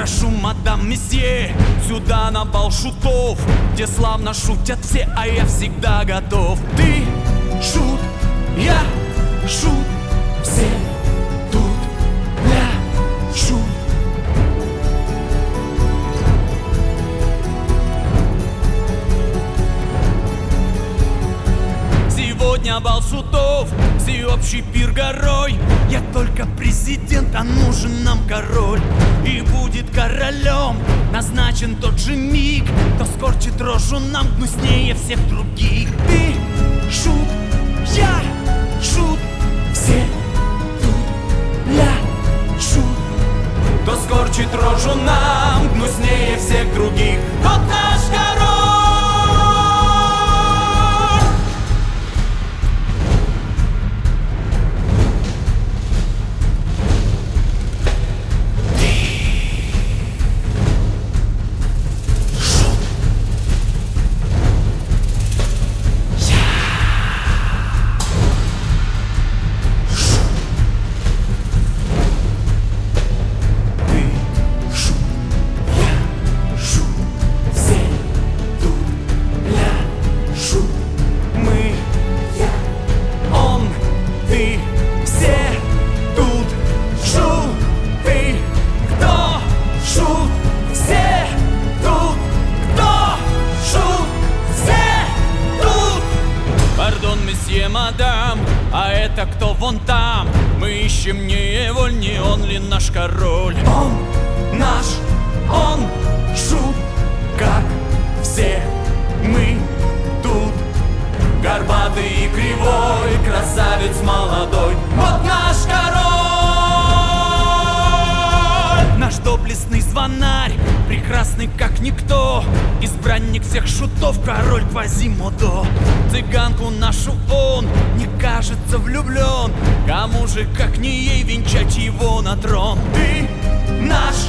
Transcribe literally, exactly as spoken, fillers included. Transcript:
Прошу, мадам, месье, сюда на бал шутов, где славно шутят все, а я всегда готов. Ты шут, я шут, все тут пляшут. Сегодня бал шутов, всеобщий пир горой. Я только президент, а нужен нам король. И будет королем назначен тот же миг, кто скорчит рожу нам гнуснее всех других. Ты шут, я шут, все тут пляшут. Кто скорчит рожу нам гнуснее всех других, тот наш король. Мадам, а это кто вон там? Мы ищем не его, не он ли наш король? Он наш, он шут, как все мы тут. Горбатый и кривой, красавец молодой, вот наш король. Наш доблестный звонарь, прекрасный как никто, избранник всех шутов, король Квазимодо. Цыганку нашу он не кажется влюблен, кому же, как не ей, венчать его на трон? Ты наш